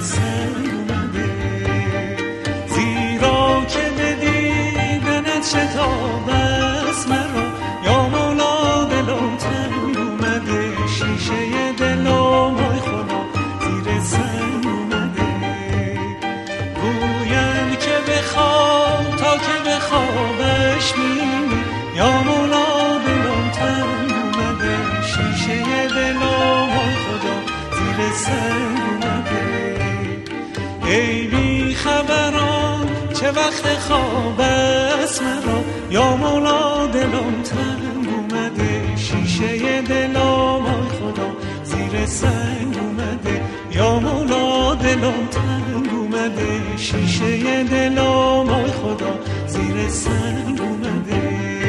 سنگ اومده، زیرا که به دیدنت شتاب است مرا، یا مولا دلم تنگ اومده، شیشه دلم ای خدا زیر سنگ اومده. گویم که بخواب تا که بخوابش می‌بینی، یا مولا دلم تنگ اومده، شیشه دلم ای خدا زیر سنگ اومده. ای بی خبران چه وقت خواب است مرا، یا مولا دلم تنگ اومده، شیشه دلم ای خدا زیر سنگ اومده، یا مولا دلم تنگ اومده، شیشه دلم ای خدا زیر سنگ اومده.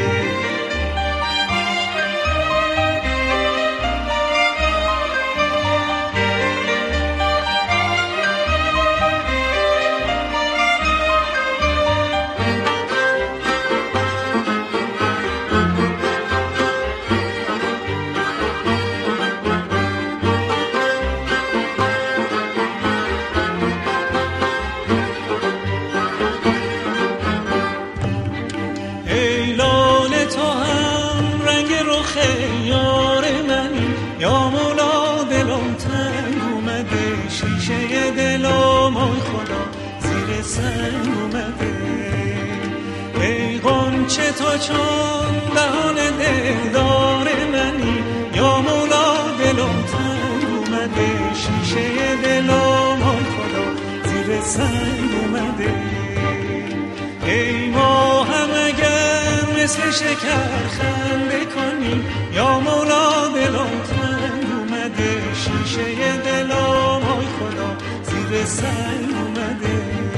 یار منی، یا مولا دلم تنگ اومده، شیشه دلم ای خدا زیر سنگ اومده. ای غنچه تو چون دهان دلدار منی، یا مولا دلم تنگ اومده، شیشه دلم ای خدا زیر سنگ اومده. ای ماهم اگر مثل شکر خنده کنی، یا مولا دلم تنگ اومده، شیشه دلم ای خدا زیر سنگ اومده.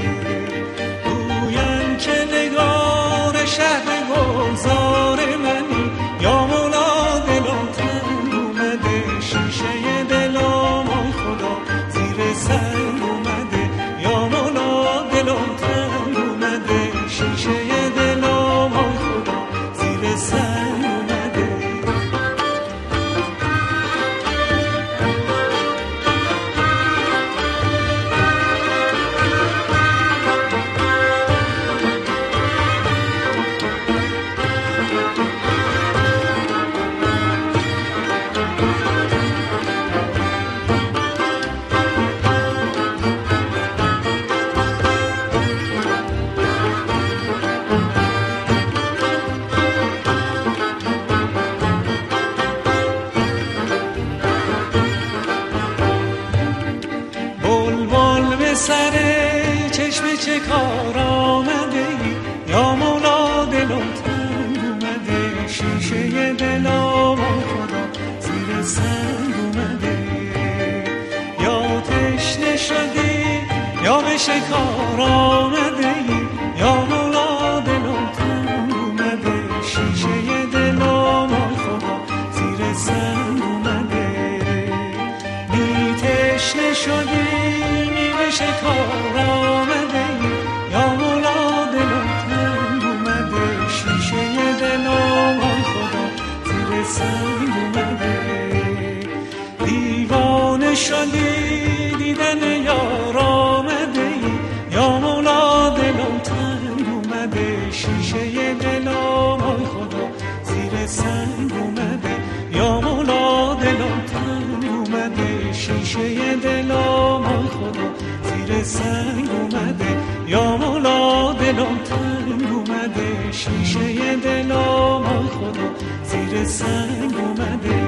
گویم که نگار شهر گلزار منی، یا مولا دلم تنگ اومده، شیشه دلم ای خدا زیر سنگ اومده، یا مولا دلم تنگ اومده، شیشه دلم ای خدا زیر سنگ اومده. سر چشم چه کار آمده ای، یا مولا دلم تنگ اومده، شیشه دلم ای خدا زیر سنگ اومده. یا تشنه شدی یا به شکار آمده ای، یا مولا دلم تنگ اومده، شیشه دلم ای خدا زیر سنگ اومده. بی تشنه شدی شکار آمده ای، یا مولا دلم تنگ اومده، شیشه دلم ای خدا زیر سنگ اومده. دیوانه شدی دیدن یار آمده ای، یا مولا دلم تنگ اومده، شیشه دلم ای خدا زیر سنگ اومده، یا مولا دلم تنگ اومده، شیشه دلم ای خدا زیر سنگ اومده، یا مولا دلم تنگ اومده، شیشه دلم ای خدا زیر سنگ اومده.